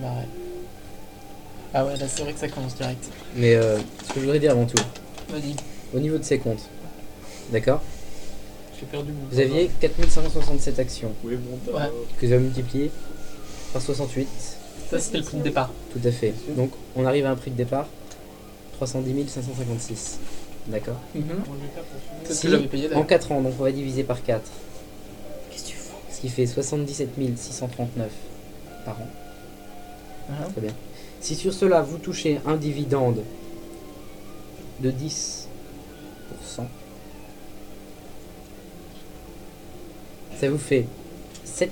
marrer. Ah ouais, là c'est vrai que ça commence direct. Mais ce que je voudrais dire avant tout, Vas-y. au niveau de ces comptes, d'accord? J'ai perdu mon Vous aviez 4567 actions Oui, bon, Ouais. que vous avez multipliées par 68. Ça c'était le prix de départ. Tout à fait. Donc on arrive à un prix de départ 310 556. D'accord? C'est ce Si, que j'avais payé en d'ailleurs. 4 ans, donc on va diviser par 4. Qu'est-ce que tu fais? Ce qui fait 77 639 par an. Très bien. Si sur cela vous touchez un dividende de 10%, ça vous fait 7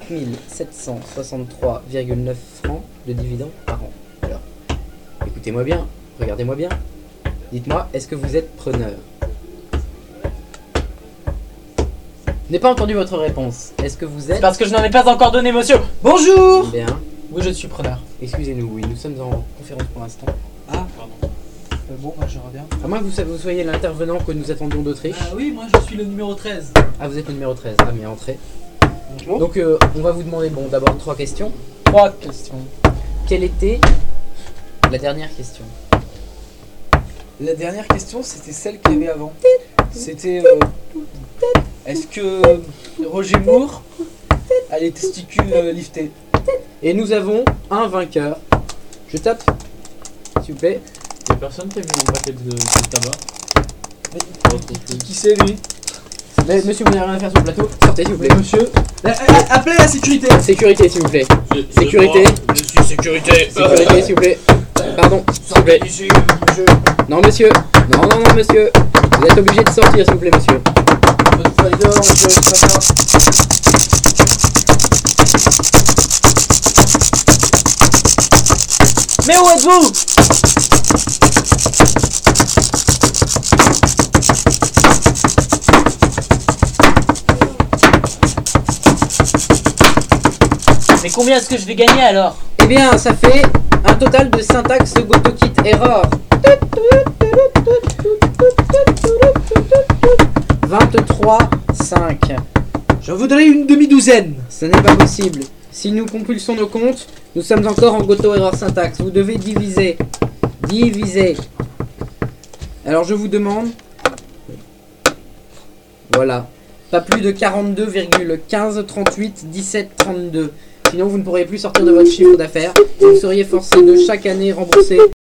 763,9 francs de dividende par an. Alors, écoutez-moi bien, regardez-moi bien. Dites-moi, est-ce que vous êtes preneur? Je n'ai pas entendu votre réponse. Est-ce que vous êtes... Parce que je n'en ai pas encore donné, monsieur. Bonjour. Bien. Oui, je suis preneur. Excusez-nous, oui, nous sommes en conférence pour l'instant. Ah, Pardon. bon, bah, je reviens. À moins que vous soyez l'intervenant que nous attendions d'Autriche. Ah oui, moi je suis le numéro 13. Ah, vous êtes le numéro 13. Ah, mais entrez. Donc, on va vous demander, bon, d'abord 3 questions. 3 questions. Quelle était la dernière question? La dernière question, c'était celle qu'il y avait avant. C'était est-ce que Roger Moore a les testicules liftés? Et nous avons un vainqueur. Je tape, s'il vous plaît. Y'a personne qui a vu mon paquet de tabac? Qui c'est lui? Mais, monsieur, vous n'avez rien à faire sur le plateau. Sortez, s'il vous plaît. Monsieur, appelez la sécurité. Sécurité, s'il vous plaît. Sécurité. Je suis sécurité. Sécurité, s'il vous plaît. Pardon, s'il vous plaît. Non, monsieur. Non, non, non, monsieur. Vous êtes obligé de sortir, s'il vous plaît, monsieur. Mais où êtes-vous? Mais combien est-ce que je vais gagner alors? Eh bien, ça fait un total de syntaxe GoToKit error. 23,5. J'en voudrais une demi-douzaine. Ce n'est pas possible. Si nous compulsons nos comptes, nous sommes encore en Goto error syntaxe. Vous devez diviser. Diviser. Alors je vous demande. Voilà. Pas plus de 42,15381732. Sinon vous ne pourriez plus sortir de votre chiffre d'affaires et vous seriez forcé de chaque année rembourser